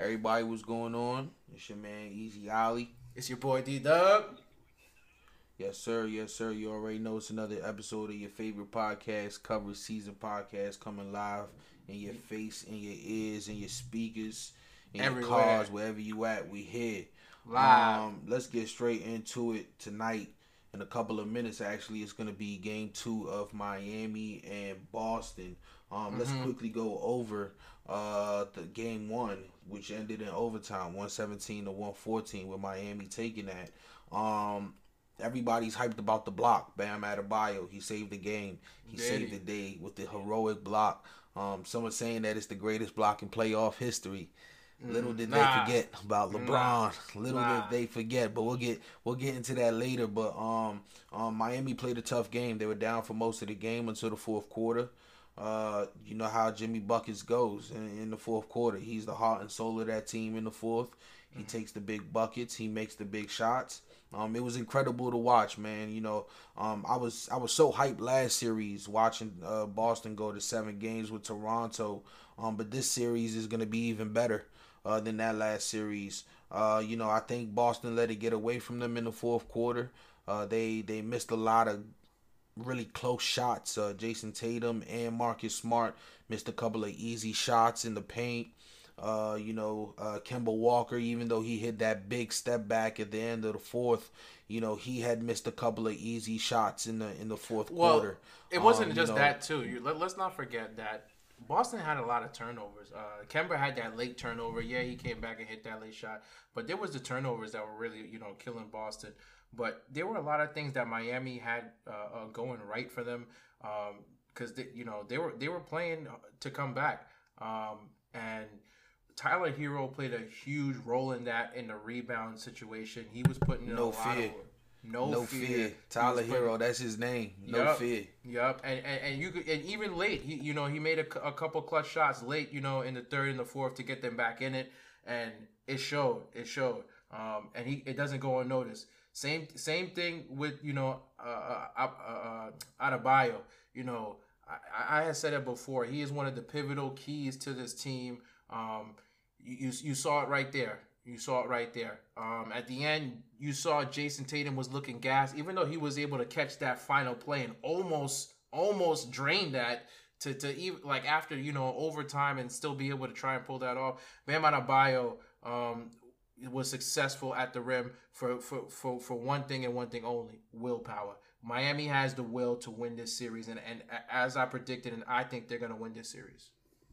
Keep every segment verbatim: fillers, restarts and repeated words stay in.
Everybody, what's going on? It's your man Easy Ollie. It's your boy D Dub. Yes, sir. Yes, sir. You already know it's another episode of your favorite podcast, cover season podcast, coming live in your face, in your ears, in your speakers, in Everywhere. your cars, wherever you at. We here. Live. Um, let's get straight into it tonight. In a couple of minutes, actually, it's going to be game two of Miami and Boston. Um, mm-hmm. Let's quickly go over uh, the game one, which ended in overtime, one seventeen to one fourteen, with Miami taking that. Um, everybody's hyped about the block. Bam Adebayo, he saved the game. He Did saved he? the day with the heroic block. Um, someone saying that it's the greatest block in playoff history. Little did Nah. they forget about LeBron. Nah. Little Nah. did they forget, but we'll get we'll get into that later. But um, um, Miami played a tough game. They were down for most of the game until the fourth quarter. Uh, you know how Jimmy Buckets goes in, in the fourth quarter. He's the heart and soul of that team in the fourth. He mm-hmm. takes the big buckets. He makes the big shots. Um, it was incredible to watch, man. You know, um, I was I was so hyped last series watching uh, Boston go to seven games with Toronto. Um, but this series is gonna be even better uh, than that last series. Uh, you know, I think Boston let it get away from them in the fourth quarter. Uh, they they missed a lot of really close shots. Uh, Jason Tatum and Marcus Smart missed a couple of easy shots in the paint. Uh, you know, uh, Kemba Walker, even though he hit that big step back at the end of the fourth, you know, he had missed a couple of easy shots in the in the fourth well, quarter. It wasn't um, just you know, that too. You, let, let's not forget that Boston had a lot of turnovers. Uh, Kemba had that late turnover. Yeah, he came back and hit that late shot, but there was the turnovers that were really, you know, killing Boston. But there were a lot of things that Miami had uh, uh, going right for them, because um, you know they were they were playing to come back, um, and Tyler Hero played a huge role in that in the rebound situation. He was putting in no a lot fear. of work. No, no fear. fear. Tyler putting, Hero, that's his name. No yep, fear. Yep, and, and and you could, and even late, he you know he made a, a couple clutch shots late, you know, in the third and the fourth to get them back in it, and it showed. It showed. Um, and he it doesn't go unnoticed. Same same thing with you know uh, uh, uh, Adebayo. You know, I, I had said it before. He is one of the pivotal keys to this team. Um, you, you you saw it right there. You saw it right there. Um, at the end, you saw Jason Tatum was looking gassed, even though he was able to catch that final play and almost almost drain that to to even like after you know overtime and still be able to try and pull that off. Bam Adebayo um, was successful at the rim for, for, for, for one thing and one thing only: willpower. Miami has the will to win this series, and, and as I predicted, and I think they're going to win this series.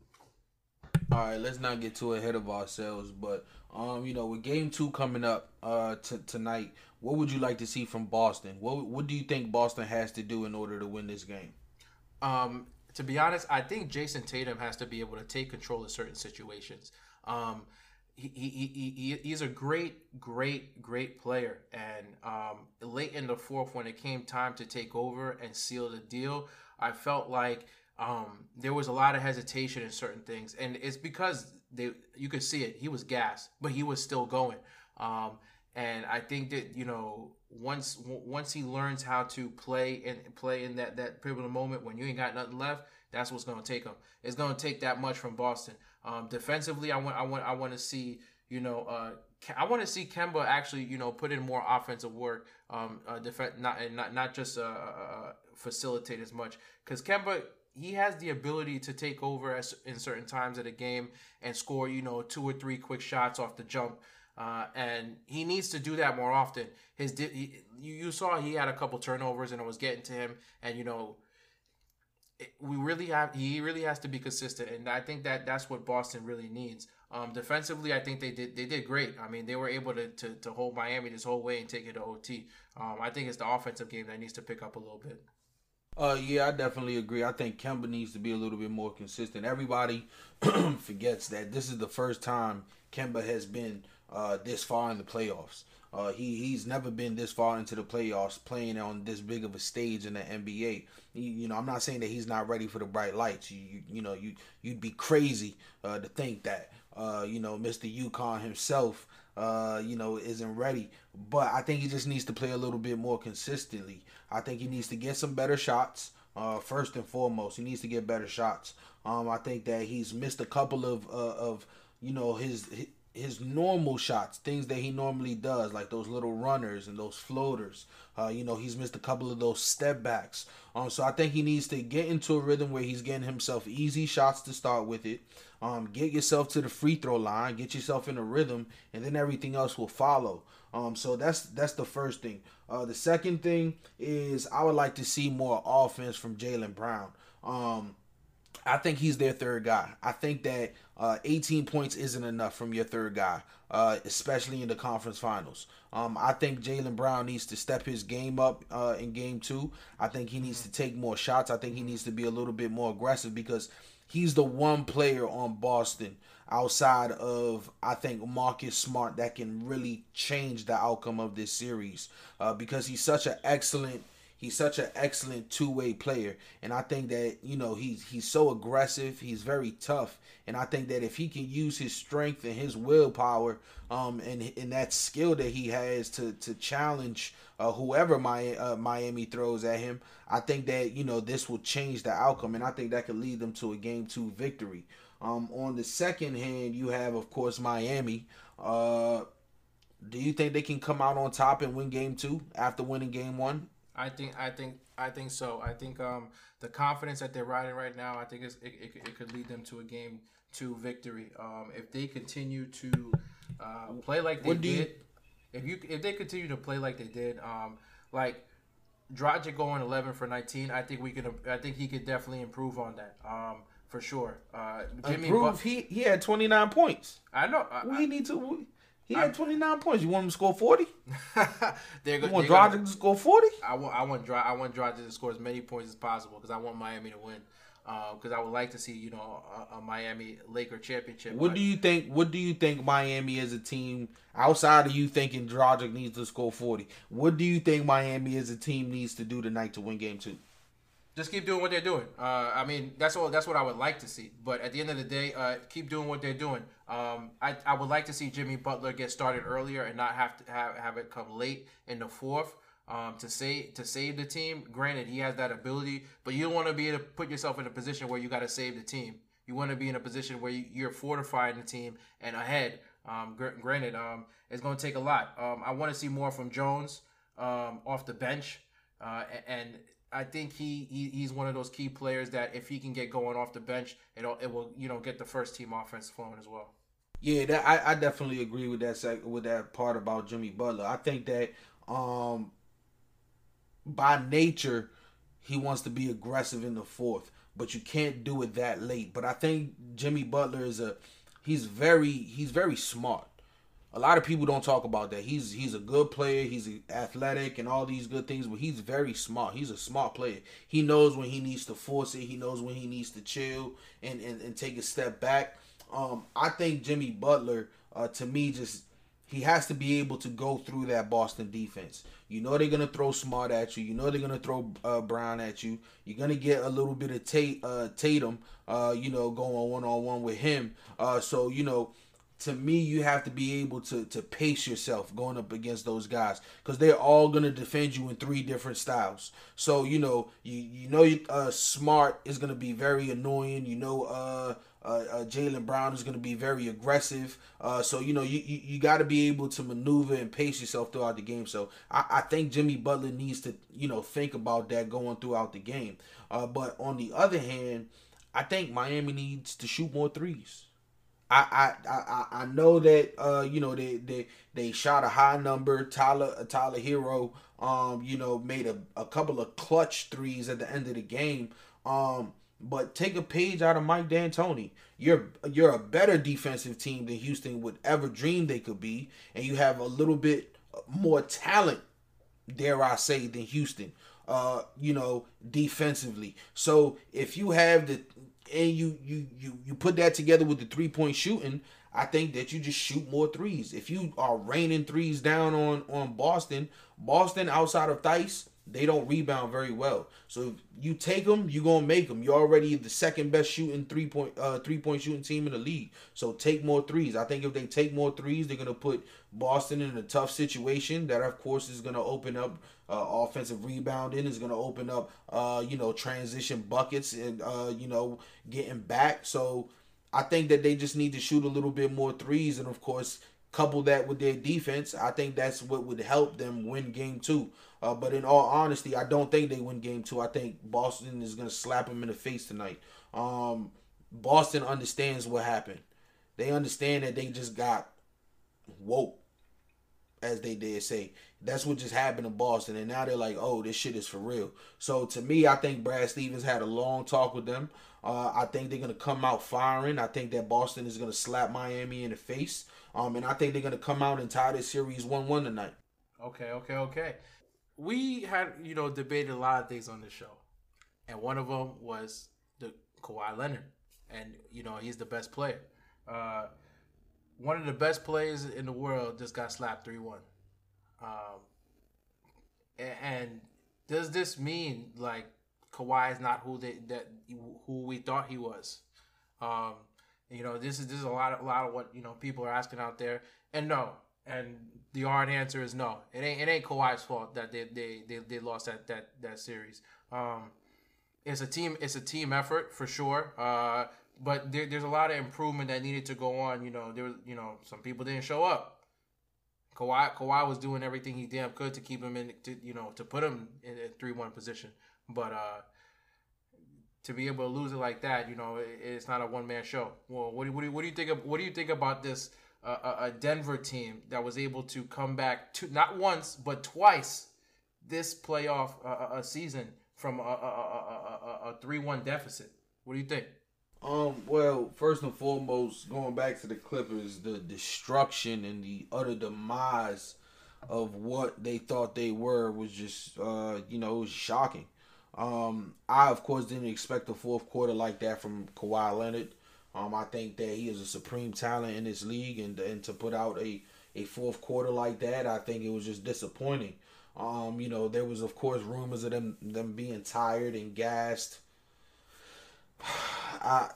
All right, let's not get too ahead of ourselves, but um, you know, with game two coming up uh t- tonight, what would you like to see from Boston? What what do you think Boston has to do in order to win this game? Um, to be honest, I think Jason Tatum has to be able to take control of certain situations. Um, he he he, he he's a great great great player, and um, late in the fourth, when it came time to take over and seal the deal, I felt like um, there was a lot of hesitation in certain things, and it's because they you could see it. He was gassed, but he was still going. Um, and I think that you know once once he learns how to play and play in that that pivotal moment when you ain't got nothing left, that's what's going to take him. It's going to take that much from Boston. Um, defensively, I want I want I want to see you know uh, I want to see Kemba actually you know put in more offensive work. Um, uh, def- not and not not just uh, uh, facilitate as much, because Kemba, he has the ability to take over as, in certain times of the game and score, you know, two or three quick shots off the jump. Uh, and he needs to do that more often. His he, you, you saw he had a couple turnovers and it was getting to him. And, you know, it, we really have he really has to be consistent. And I think that that's what Boston really needs. Um, defensively, I think they did they did great. I mean, they were able to, to, to hold Miami this whole way and take it to O T. Um, I think it's the offensive game that needs to pick up a little bit. Uh, yeah, I definitely agree. I think Kemba needs to be a little bit more consistent. Everybody forgets that this is the first time Kemba has been uh, this far in the playoffs. Uh, he he's never been this far into the playoffs, playing on this big of a stage in the N B A. You, you know, I'm not saying that he's not ready for the bright lights. You you, you know, you you'd be crazy uh, to think that. Uh, you know, Mister UConn himself, uh, you know, isn't ready. But I think he just needs to play a little bit more consistently. I think he needs to get some better shots. Uh, first and foremost, he needs to get better shots. Um, I think that he's missed a couple of uh, of you know his, his his normal shots, things that he normally does, like those little runners and those floaters. Uh, you know, he's missed a couple of those step backs. Um, so I think he needs to get into a rhythm where he's getting himself easy shots to start with it. Um, get yourself to the free throw line, get yourself in a rhythm, and then everything else will follow. Um, so that's that's the first thing. Uh, the second thing is I would like to see more offense from Jaylen Brown. Um, I think he's their third guy. I think that uh, eighteen points isn't enough from your third guy, uh, especially in the conference finals. Um, I think Jaylen Brown needs to step his game up uh, in game two. I think he needs to take more shots. I think he needs to be a little bit more aggressive because he's the one player on Boston outside of, I think, Marcus Smart that can really change the outcome of this series uh, because he's such an excellent He's such an excellent two-way player, and I think that, you know, he's he's so aggressive, he's very tough, and I think that if he can use his strength and his willpower, um, and and that skill that he has to to challenge uh, whoever my uh, Miami throws at him, I think that, you know, this will change the outcome, and I think that could lead them to a game two victory. Um, on the second hand, you have, of course, Miami. Uh, do you think they can come out on top and win game two after winning game one? I think I think I think so. I think um the confidence that they're riding right now, I think it's, it, it it could lead them to a game two victory. Um, if they continue to uh, play like they did, you... if you if they continue to play like they did, um, like Dragic going eleven for nineteen, I think we can. I think he could definitely improve on that. Um, for sure. Uh, Jimmy improve. Buck, he he had twenty-nine points. I know. I, we I, need to. He had I, twenty-nine points. You want him to score forty? they're go, you want Dragic to score forty? I want I want Dra- I want Dragic to score as many points as possible because I want Miami to win. Because uh, I would like to see, you know, a, a Miami Laker championship. What do you think? What do you think Miami as a team, outside of you thinking Dragic needs to score forty? What do you think Miami as a team needs to do tonight to win Game Two? Just keep doing what they're doing. Uh, I mean, that's all. That's what I would like to see. But at the end of the day, uh, keep doing what they're doing. Um, I, I would like to see Jimmy Butler get started earlier and not have to have, have it come late in the fourth um, to save to save the team. Granted, he has that ability, but you don't want to be able to put yourself in a position where you got to save the team. You want to be in a position where you, you're fortifying the team and ahead. Um, gr- granted, um, it's going to take a lot. Um, I want to see more from Jones um, off the bench, uh, and I think he, he he's one of those key players that if he can get going off the bench, it'll it will you know get the first team offense flowing as well. Yeah, that, I, I definitely agree with that sec, with that part about Jimmy Butler. I think that um, by nature he wants to be aggressive in the fourth, but you can't do it that late. But I think Jimmy Butler is a he's very he's very smart. A lot of people don't talk about that. He's he's a good player. He's athletic and all these good things, but he's very smart. He's a smart player. He knows when he needs to force it. He knows when he needs to chill and, and, and take a step back. Um, I think Jimmy Butler, uh, to me, just he has to be able to go through that Boston defense. You know they're gonna throw Smart at you. You know they're gonna throw uh, Brown at you. You're gonna get a little bit of Tate, uh, Tatum, uh, you know, going one on one with him. Uh, so you know. To me, you have to be able to to pace yourself going up against those guys because they're all gonna defend you in three different styles. So you know, you you know, uh, Smart is gonna be very annoying. You know, uh, uh, uh Jaylen Brown is gonna be very aggressive. Uh, so you know, you you, you got to be able to maneuver and pace yourself throughout the game. So I, I think Jimmy Butler needs to you know think about that going throughout the game. Uh, but on the other hand, I think Miami needs to shoot more threes. I, I I I know that uh you know they they they shot a high number. Tyler Tyler Hero um you know made a, a couple of clutch threes at the end of the game. Um but take a page out of Mike D'Antoni. You're you're a better defensive team than Houston would ever dream they could be, and you have a little bit more talent, dare I say, than Houston. Uh you know defensively. So if you have the and you, you you you put that together with the three-point shooting, I think that you just shoot more threes. If you are raining threes down on, on Boston, Boston outside of Theis, they don't rebound very well. So if you take them, you're going to make them. You're already the second best shooting three-point uh, three-point shooting team in the league. So take more threes. I think if they take more threes, they're going to put Boston in a tough situation. That, of course, is going to open up uh, offensive rebounding. Is going to open up, uh, you know, transition buckets and, uh, you know, getting back. So I think that they just need to shoot a little bit more threes, and of course, couple that with their defense. I think that's what would help them win game two. Uh, but in all honesty, I don't think they win game two. I think Boston is going to slap them in the face tonight. Um, Boston understands what happened. They understand that they just got woke, as they did say. That's what just happened in Boston. And now they're like, oh, this shit is for real. So to me, I think Brad Stevens had a long talk with them. Uh, I think they're going to come out firing. I think that Boston is going to slap Miami in the face. Um, and I think they're going to come out and tie this series one one tonight. Okay, okay, okay. We had, you know, debated a lot of things on this show. And one of them was the Kawhi Leonard. And, you know, he's the best player. Uh, one of the best players in the world just got slapped three one. Um, and does this mean, like, Kawhi is not who they that who we thought he was? Um, you know, this is this is a lot of a lot of what, you know, people are asking out there. And no, and the hard answer is no. It ain't it ain't Kawhi's fault that they they they, they lost that that that series. Um, it's a team it's a team effort for sure. Uh, but there, there's a lot of improvement that needed to go on. You know, there was, you know, some people didn't show up. Kawhi Kawhi was doing everything he damn could to keep him in, to, you know, to put him in a three one position. But uh, to be able to lose it like that, you know, it, it's not a one man show. Well, what do, what do, what do you think? Of, what do you think about this? Uh, a Denver team that was able to come back to not once but twice this playoff uh, a season from a, a, a, a three one deficit. What do you think? Um, well, first and foremost, going back to the Clippers, the destruction and the utter demise of what they thought they were was just, uh, you know, it was shocking. Um, I, of course, didn't expect a fourth quarter like that from Kawhi Leonard. Um, I think that he is a supreme talent in this league, and and to put out a, a fourth quarter like that, I think it was just disappointing. Um, you know, there was, of course, rumors of them, them being tired and gassed. I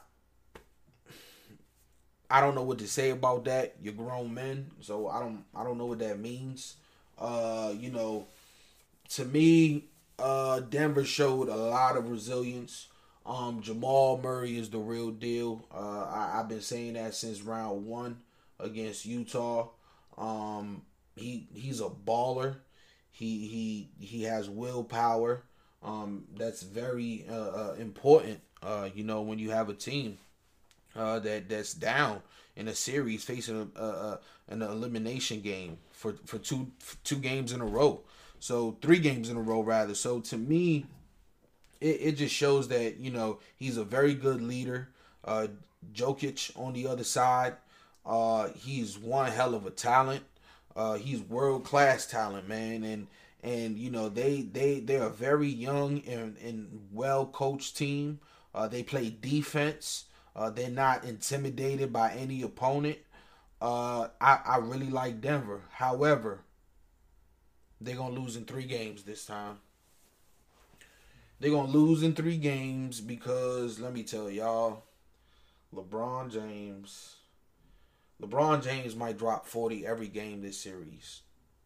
I don't know what to say about that. You're grown men, so I don't I don't know what that means. Uh, you know, to me, uh, Denver showed a lot of resilience. Um, Jamal Murray is the real deal. Uh, I, I've been saying that since round one against Utah. Um, he he's a baller. He he he has willpower. Um, that's very uh, uh, important. Uh, you know, when you have a team uh, that that's down in a series facing a, a, a, an elimination game for for two for two games in a row. So three games in a row rather. So to me, it, it just shows that, you know, he's a very good leader. Uh, Jokic on the other side, uh, he's one hell of a talent. Uh, he's world class talent, man, and and you know they they they're a very young and, and well coached team. Uh, they play defense. Uh, they're not intimidated by any opponent. Uh, I I really like Denver. However, they're gonna lose in three games this time. They're gonna lose in three games because let me tell y'all, LeBron James. LeBron James might drop forty every game this series.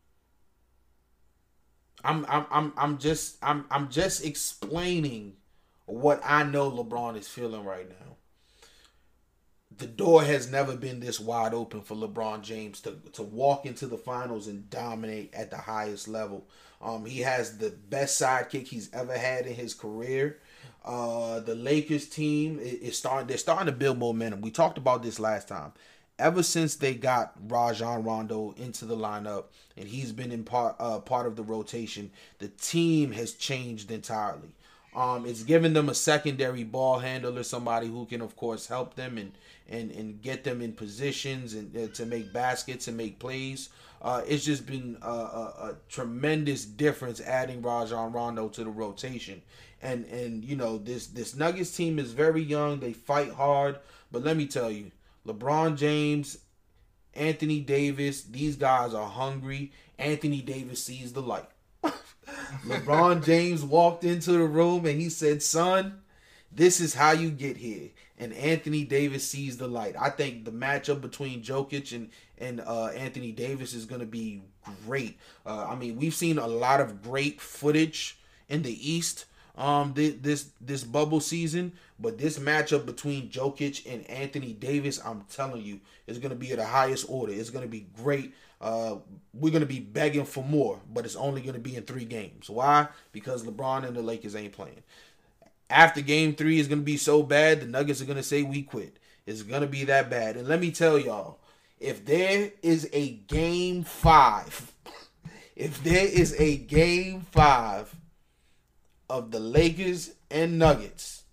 I'm I'm I'm I'm just I'm I'm just explaining what I know LeBron is feeling right now. The door has never been this wide open for LeBron James to, to walk into the finals and dominate at the highest level. Um, he has the best sidekick he's ever had in his career. Uh, the Lakers team is starting. They're starting to build momentum. We talked about this last time. Ever since they got Rajon Rondo into the lineup and he's been in part uh, part of the rotation, the team has changed entirely. Um, it's given them a secondary ball handler, somebody who can, of course, help them and and, and get them in positions and uh, to make baskets and make plays. Uh, it's just been a, a, a tremendous difference adding Rajon Rondo to the rotation. And and you know this this Nuggets team is very young. They fight hard, but let me tell you, LeBron James, Anthony Davis, these guys are hungry. Anthony Davis sees the light. LeBron James walked into the room and he said, son, this is how you get here. And Anthony Davis sees the light. I think the matchup between Jokic and, and uh, Anthony Davis is going to be great. Uh, I mean, we've seen a lot of great footage in the East. um thi- this this bubble season, but this matchup between Jokic and Anthony Davis, I'm telling you, is going to be at the highest order. It's going to be great. Uh, we're going to be begging for more, but it's only going to be in three games. Why? Because LeBron and the Lakers ain't playing. After game three is going to be so bad, the Nuggets are going to say we quit. It's going to be that bad. And let me tell y'all, if there is a game five, if there is a game five of the Lakers and Nuggets,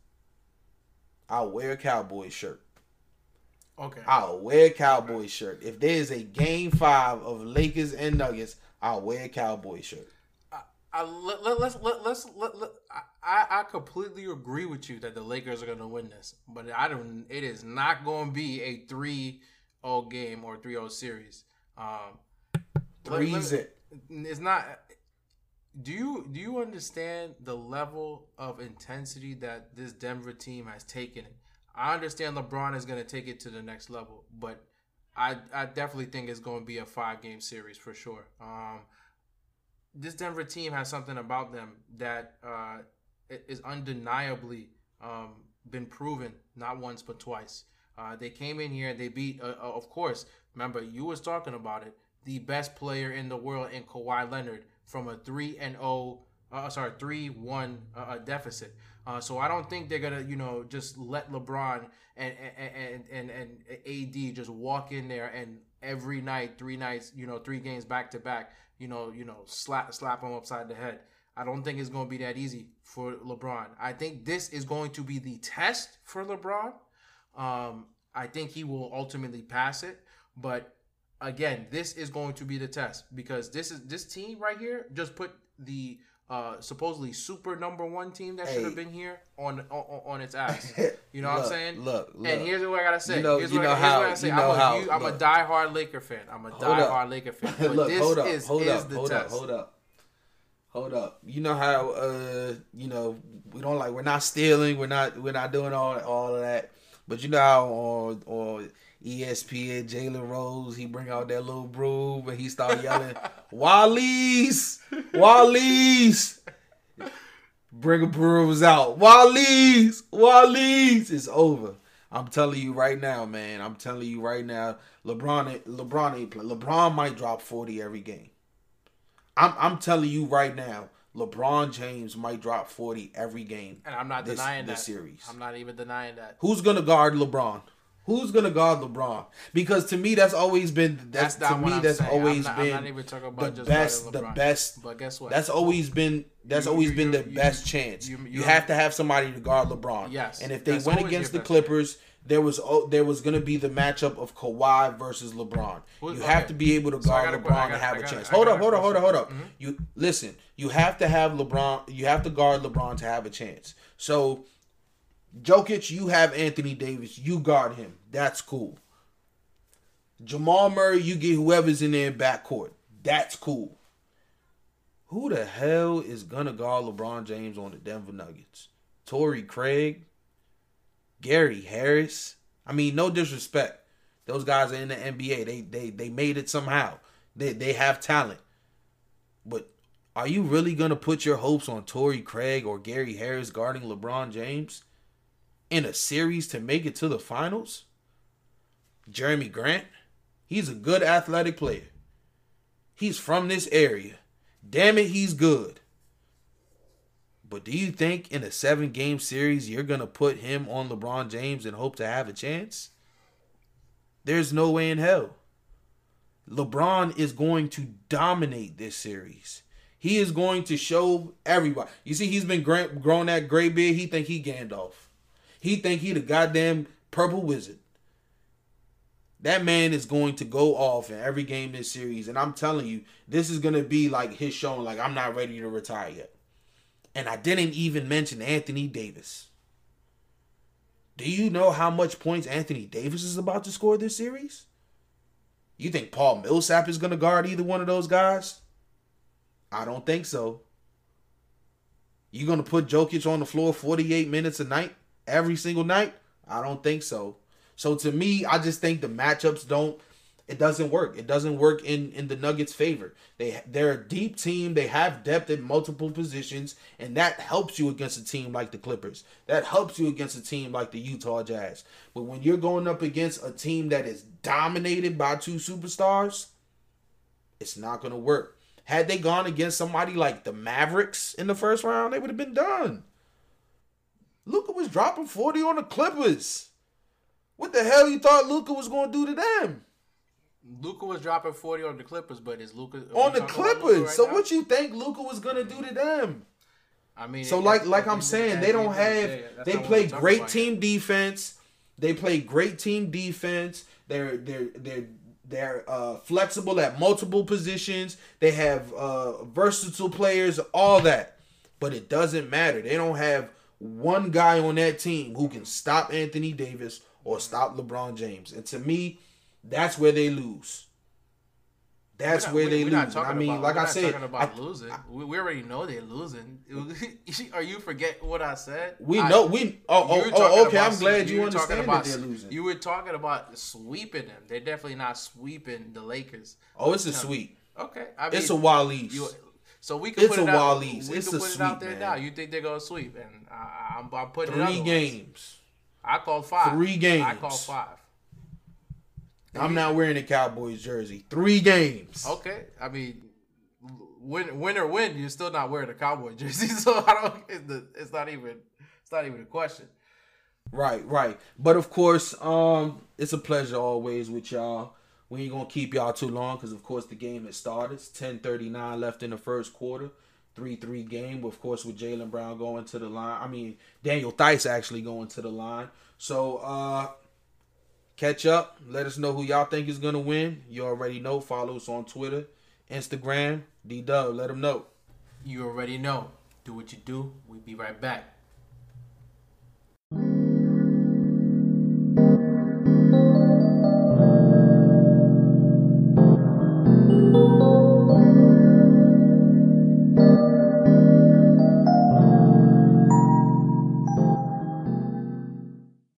I'll wear a Cowboys shirt. Okay. I'll wear a Cowboys shirt. If there is a game five of Lakers and Nuggets, I'll wear a Cowboys shirt. I, I, let, let, let's let, let's let, let, I, I completely agree with you that the Lakers are going to win this, but I don't. It is not going to be a three oh game or three oh series. Um, Three it. It's not. Do you do you understand the level of intensity that this Denver team has taken? I understand LeBron is going to take it to the next level, but I I definitely think it's going to be a five game series for sure. Um, this Denver team has something about them that uh, is undeniably um, been proven not once but twice. Uh, they came in here, they beat, uh, uh, of course, remember, you was talking about it, the best player in the world in Kawhi Leonard from a three and oh, uh, sorry, three one uh, deficit. Uh, so I don't think they're gonna, you know, just let LeBron and and and and A D just walk in there and every night, three nights, you know, three games back to back, you know, you know, slap slap them upside the head. I don't think it's gonna be that easy for LeBron. I think this is going to be the test for LeBron. Um, I think he will ultimately pass it, but again, this is going to be the test because this is this team right here just put the uh, supposedly super number one team that Hey. should have been here on, on on its ass. You know Look, what I'm saying? look, look. And here's what I gotta say. You know- here's you what, know I, here's how- what I say. you know I'm, a, how- you, I'm a look. diehard Laker fan. I'm a Hold up. diehard Laker fan. But Look, this hold up, is, hold is up, the hold test. up, hold up, hold up. You know how uh, you know we don't like we're not stealing, we're not we're not doing all all of that. But you know how on on E S P N, Jalen Rose, he bring out that little broom and he start yelling, "Wally's, Wally's." Bring a brooms out. Wally's, Wally's. It's over. I'm telling you right now, man. I'm telling you right now. LeBron, ain't- LeBron ain't play. LeBron might drop forty every game. I'm, I'm telling you right now. LeBron James might drop forty every game. And I'm not this, denying this that. series. I'm not even denying that. Who's gonna guard LeBron? Who's gonna guard LeBron? Because to me, that's always been that's, That's to not what me I'm that's saying. always I'm not, been I'm not even talking the about just best. guarding The LeBron. best. But guess what? That's always been that's You- always you- been you- the you- best chance. you- You, you- have to have somebody to guard LeBron. Yes, And if they that's went always against the your best Clippers, there was oh, there was gonna be the matchup of Kawhi versus LeBron. Who- You okay. have to be able to So I guard got a que- I LeBron got- to have I a got- chance. I Hold got up, a hold up, hold up, hold up. question. You listen. You have to have LeBron. You have to guard LeBron to have a chance. So, Jokic, you have Anthony Davis. You guard him. That's cool. Jamal Murray, you get whoever's in there in backcourt. That's cool. Who the hell is gonna guard LeBron James on the Denver Nuggets? Torrey Craig? Gary Harris? I mean, no disrespect. Those guys are in the N B A. They they they made it somehow. They they have talent. But are you really gonna put your hopes on Torrey Craig or Gary Harris guarding LeBron James in a series to make it to the finals? Jeremy Grant? He's a good athletic player. He's from this area. Damn it, he's good. But do you think in a seven-game series you're going to put him on LeBron James and hope to have a chance? There's no way in hell. LeBron is going to dominate this series. He is going to show everybody. You see, he's been gra- grown that gray beard. He think he Gandalf. He think he the goddamn purple wizard. That man is going to go off in every game this series. And I'm telling you, this is going to be like his showing, like, I'm not ready to retire yet. And I didn't even mention Anthony Davis. Do you know how much points Anthony Davis is about to score this series? You think Paul Millsap is going to guard either one of those guys? I don't think so. You going to put Jokic on the floor forty-eight minutes a night, every single night? I don't think so. So to me, I just think the matchups don't, It doesn't work. It doesn't work in, in the Nuggets' favor. They they're a deep team. They have depth at multiple positions, and that helps you against a team like the Clippers. That helps you against a team like the Utah Jazz. But when you're going up against a team that is dominated by two superstars, it's not going to work. Had they gone against somebody like the Mavericks in the first round, they would have been done. Luka was dropping forty on the Clippers. What the hell you thought Luka was going to do to them? Luka was dropping forty on the Clippers, but is Luka on the Clippers? Right so now? What you think Luka was gonna do to them? I mean, so like like I'm saying, they don't have. They play great team defense. They play great team defense. They're they're they're they're uh, flexible at multiple positions. They have uh, versatile players, all that. But it doesn't matter. They don't have one guy on that team who can stop Anthony Davis or stop LeBron James. And to me, that's where they lose. That's not, where they lose. I mean, about, like I not said, talking about I, losing. We, we already know they're losing. Are you forget what I said? We I, know. We oh oh, oh okay. I'm glad you, you understand about, that they're losing. You were talking about sweeping them. They're definitely not sweeping the Lakers. Oh, it's a sweep. Okay, I mean, it's a Walees. You, so we can it's put it a out. Walees. We it's can a put sweep, it out there man. now. You think they're gonna sweep? And I, I'm, I'm putting three it three games. I called five. Three games. I called five. I'm not wearing a Cowboys jersey. Three games. Okay, I mean, win, win or win, you're still not wearing a Cowboy jersey, so I don't. It's, the, it's not even. It's not even a question. Right, right. But of course, um, it's a pleasure always with y'all. We ain't gonna keep y'all too long because, of course, the game has started. It's ten thirty-nine left in the first quarter. three three game, of course, with Jaylen Brown going to the line. I mean, Daniel Theis actually going to the line. So, uh, catch up. Let us know who y'all think is going to win. You already know. Follow us on Twitter, Instagram. D-Dub, let them know. You already know. Do what you do. We'll be right back.